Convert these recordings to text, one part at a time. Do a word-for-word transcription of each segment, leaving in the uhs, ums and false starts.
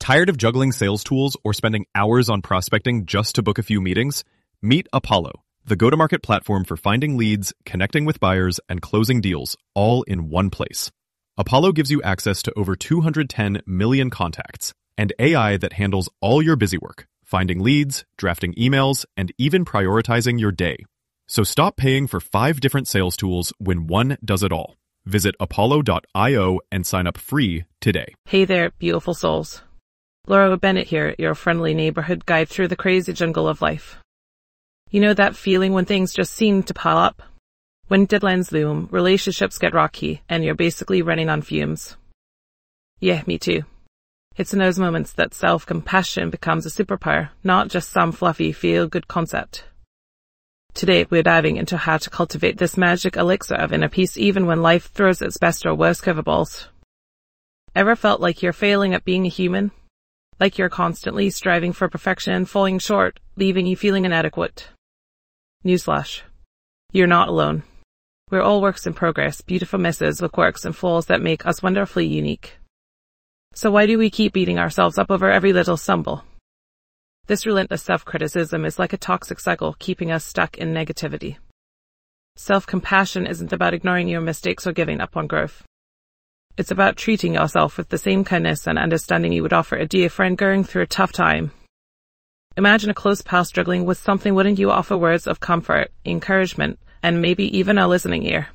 Tired of juggling sales tools or spending hours on prospecting just to book a few meetings? Meet Apollo, the go-to-market platform for finding leads, connecting with buyers, and closing deals, all in one place. Apollo gives you access to over two hundred ten million contacts and A I that handles all your busy work, finding leads, drafting emails, and even prioritizing your day. So stop paying for five different sales tools when one does it all. Visit apollo dot io and sign up free today. Hey there, beautiful souls. Laura Bennett here, your friendly neighborhood guide through the crazy jungle of life. You know that feeling when things just seem to pile up? When deadlines loom, relationships get rocky, and you're basically running on fumes. Yeah, me too. It's in those moments that self-compassion becomes a superpower, not just some fluffy feel-good concept. Today, we're diving into how to cultivate this magic elixir of inner peace even when life throws its best or worst curveballs. Ever felt like you're failing at being a human? Like you're constantly striving for perfection and falling short, leaving you feeling inadequate? Newsflash. You're not alone. We're all works in progress, beautiful messes with quirks and flaws that make us wonderfully unique. So why do we keep beating ourselves up over every little stumble? This relentless self-criticism is like a toxic cycle keeping us stuck in negativity. Self-compassion isn't about ignoring your mistakes or giving up on growth. It's about treating yourself with the same kindness and understanding you would offer a dear friend going through a tough time. Imagine a close pal struggling with something. Wouldn't you offer words of comfort, encouragement, and maybe even a listening ear?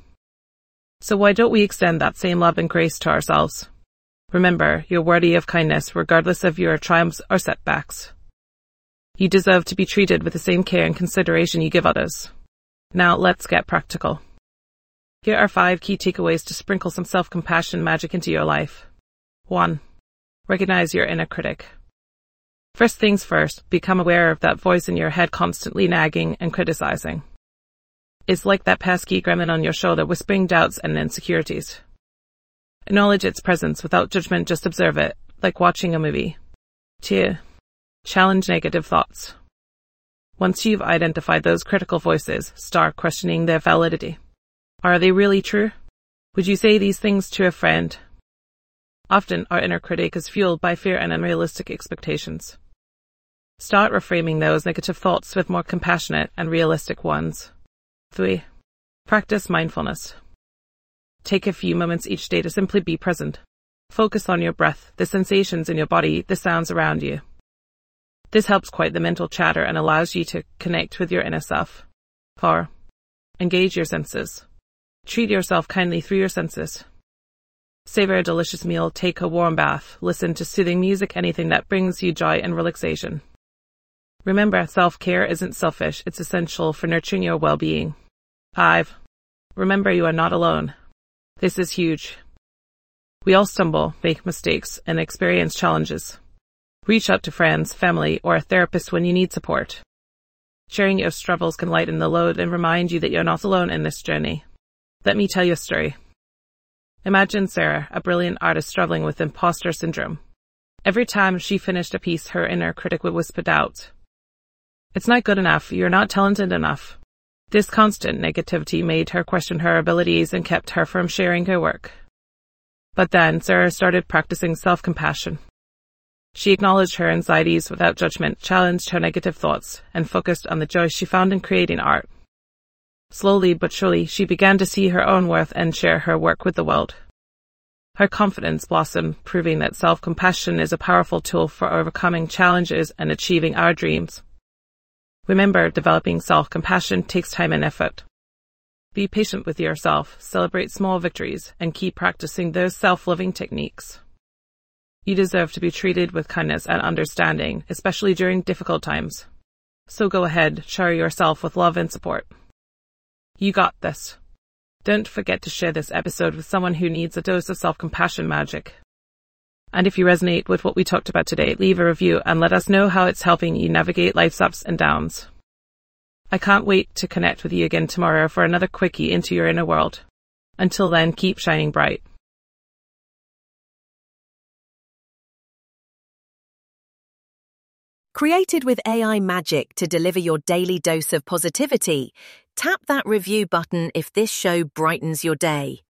So why don't we extend that same love and grace to ourselves? Remember, you're worthy of kindness regardless of your triumphs or setbacks. You deserve to be treated with the same care and consideration you give others. Now let's get practical. Here are five key takeaways to sprinkle some self-compassion magic into your life. one. Recognize your inner critic. First things first, become aware of that voice in your head constantly nagging and criticizing. It's like that pesky gremlin on your shoulder whispering doubts and insecurities. Acknowledge its presence without judgment, just observe it, like watching a movie. two. Challenge negative thoughts. Once you've identified those critical voices, start questioning their validity. Are they really true? Would you say these things to a friend? Often, our inner critic is fueled by fear and unrealistic expectations. Start reframing those negative thoughts with more compassionate and realistic ones. three. Practice mindfulness. Take a few moments each day to simply be present. Focus on your breath, the sensations in your body, the sounds around you. This helps quiet the mental chatter and allows you to connect with your inner self. four. Engage your senses. Treat yourself kindly through your senses. Savor a delicious meal, take a warm bath, listen to soothing music, anything that brings you joy and relaxation. Remember, self-care isn't selfish, it's essential for nurturing your well-being. five. Remember, you are not alone. This is huge. We all stumble, make mistakes, and experience challenges. Reach out to friends, family, or a therapist when you need support. Sharing your struggles can lighten the load and remind you that you're not alone in this journey. Let me tell you a story. Imagine Sarah, a brilliant artist struggling with imposter syndrome. Every time she finished a piece, her inner critic would whisper doubt. It's not good enough, you're not talented enough. This constant negativity made her question her abilities and kept her from sharing her work. But then Sarah started practicing self-compassion. She acknowledged her anxieties without judgment, challenged her negative thoughts, and focused on the joy she found in creating art. Slowly but surely, she began to see her own worth and share her work with the world. Her confidence blossomed, proving that self-compassion is a powerful tool for overcoming challenges and achieving our dreams. Remember, developing self-compassion takes time and effort. Be patient with yourself, celebrate small victories, and keep practicing those self-loving techniques. You deserve to be treated with kindness and understanding, especially during difficult times. So go ahead, shower yourself with love and support. You got this. Don't forget to share this episode with someone who needs a dose of self-compassion magic. And if you resonate with what we talked about today, leave a review and let us know how it's helping you navigate life's ups and downs. I can't wait to connect with you again tomorrow for another quickie into your inner world. Until then, keep shining bright. Created with A I magic to deliver your daily dose of positivity, tap that review button if this show brightens your day.